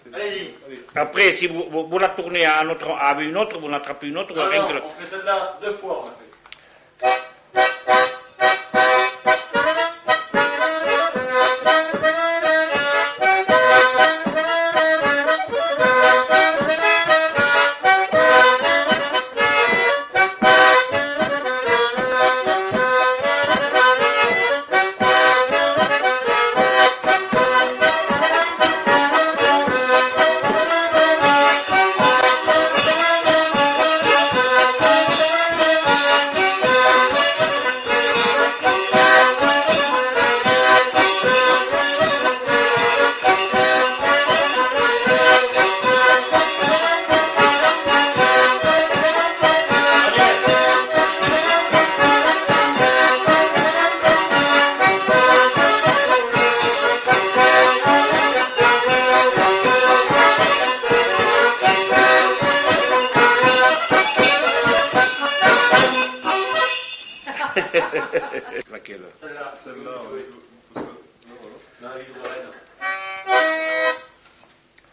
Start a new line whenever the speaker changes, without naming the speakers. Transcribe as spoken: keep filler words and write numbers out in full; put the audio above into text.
Allez-y.
Après, si vous, vous, vous la tournez à, un autre, à une autre, vous l'attrapez une autre.
Non,
rien
non,
que le-
on fait celle-là deux fois, on l'a fait.
Laquelle?
Celle-là.
Celle-là,
Oui.
oui. Parce que- non, voilà.
Non, il est de Rennes.